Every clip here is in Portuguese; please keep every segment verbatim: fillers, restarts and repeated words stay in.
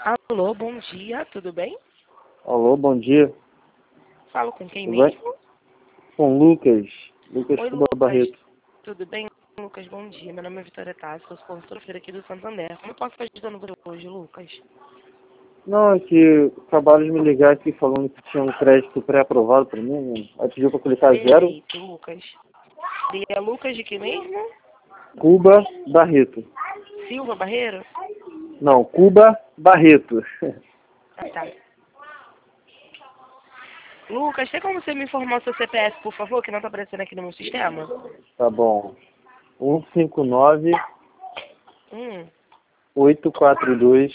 Alô, bom dia, tudo bem? Alô, bom dia. Falo com quem Tudo bem? mesmo? Com Lucas. Lucas Oi, Cuba Lucas. Barreto. Tudo bem, Lucas? Bom dia. Meu nome é Vitória Tassi, sou consultora aqui do Santander. Como eu posso estar ajudando você hoje, Lucas? Não, é que acabaram de me ligar aqui falando que tinha um crédito pré-aprovado para mim. Né? Aí pediu para clicar zero. Perfeito, Lucas. E é Lucas de que mesmo? Cuba Barreto. Silva Barreiro? Não, Cuba Barreto. Ah, tá. Lucas, tem como você me informar o seu C P F, por favor, que não está aparecendo aqui no meu sistema? Tá bom. um cinco nove, Hum, oito quatro dois,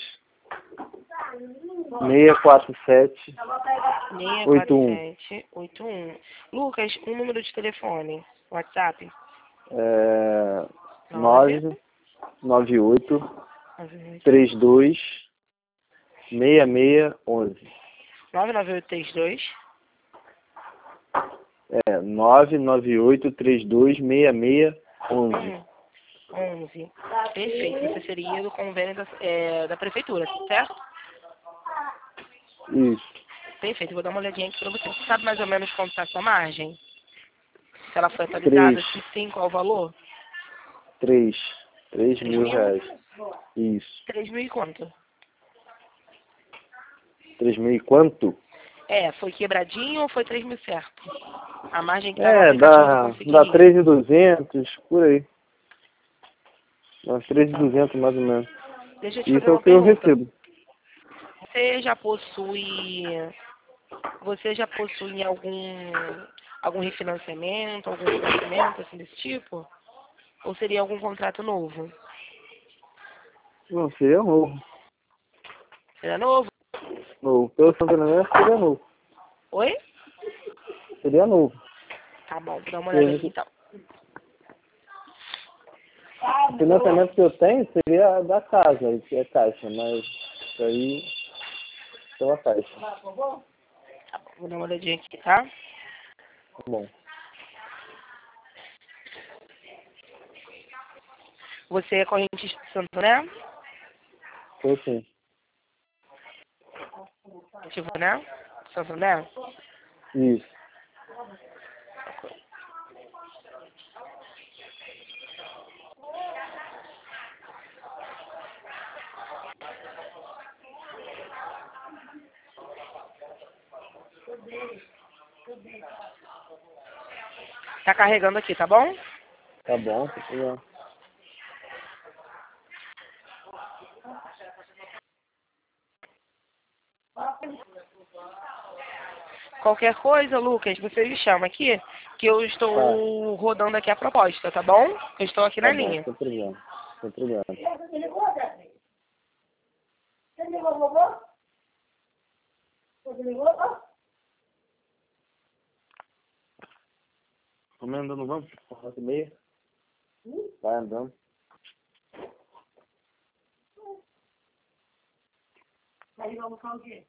seis quatro sete, oito um. seis quatro sete oito um. Lucas, um número de telefone. WhatsApp? É, nove nove nove oito, nove oito três dois, seis seis onze. nove nove oito três dois É, nove nove oito três dois, seis seis onze. um onze. Perfeito. Você seria do convênio da, é, da prefeitura, certo? Isso. Perfeito. Vou dar uma olhadinha aqui para você. Você sabe mais ou menos quanto está a sua margem? Se ela foi Três. atualizada, se sim, qual o valor? Três. Três Três mil mil? reais. Isso. Três mil e quanto? Três mil e quanto? É, foi quebradinho ou foi três mil certo? A margem que está no É, aplicativo dá, dá conseguiria. três mil e duzentos, por aí. Dá uns três mil e duzentos mais ou menos. Deixa eu te fazer Isso é o uma que eu pergunta. recebo. Você já possui, você já possui algum, algum refinanciamento, algum financiamento assim desse tipo? Ou seria algum contrato novo? Não sei, é novo. Seria novo? Novo. Pelo Santander seria novo. Oi? Seria novo. Tá bom, vou dar uma olhada aqui Porque então. o financiamento que eu tenho seria da casa, que é caixa, mas isso aí pela caixa. Tá bom, vou dar uma olhadinha aqui, tá? Tá bom. Você é corrente de Santander? Foi sim. Tipo, né? Santander? Isso. Tá carregando aqui, tá bom? Tá bom, sem problema. Qualquer coisa, Lucas, você me chama aqui, que eu Tá, estou rodando aqui a proposta, tá bom? Eu estou aqui tá na bom, linha. sem problema. Sem problema. Vamos andando, vamos? Quatro e meia? Vai andando. Aí vamos falar o quê?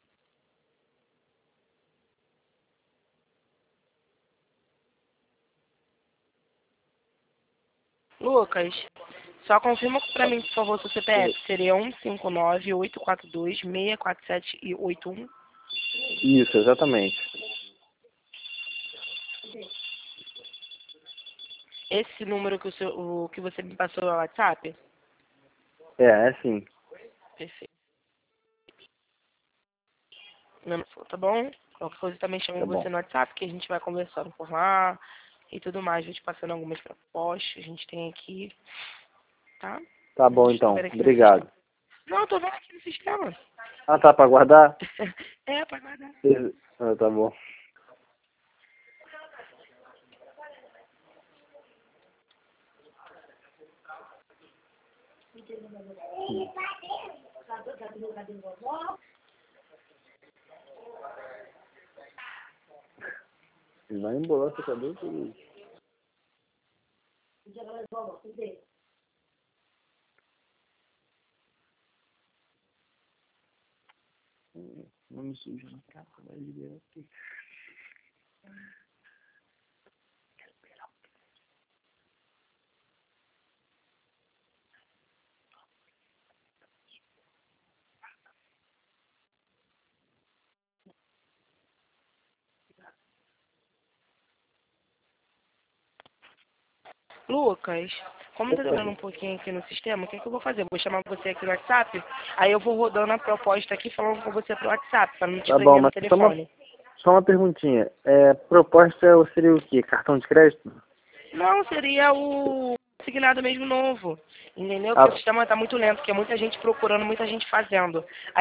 Lucas, só confirma pra mim, por favor, seu C P F. Seria um cinco nove oito quatro dois seis quatro sete e oito um. Isso, exatamente. Esse número que, o seu, o, que você me passou é o WhatsApp? É, é assim. Perfeito. Não, tá bom? Qualquer coisa também chamo Tá você bom. no WhatsApp, que a gente vai conversando por lá e tudo mais. Vou te passando algumas propostas. A gente tem aqui, tá? Tá Eu bom estou então. vendo aqui no sistema. Obrigado. Não, eu tô vendo aqui no sistema. Ah, tá pra guardar? É, pra guardar. Ah, tá bom. Vai embolar sua cabeça e... Não me suja na capa, vai liberar aqui. Lucas, como tá demorando um pouquinho aqui no sistema, o que, que eu vou fazer? Vou chamar você aqui no WhatsApp, aí eu vou rodando a proposta aqui falando com você pro WhatsApp, para não te Tá prender bom, no mas só uma, telefone. só uma perguntinha. É, proposta seria o quê? Cartão de crédito? Não, seria o consignado mesmo novo, entendeu? Ah, Porque o sistema tá muito lento, porque é muita gente procurando, muita gente fazendo.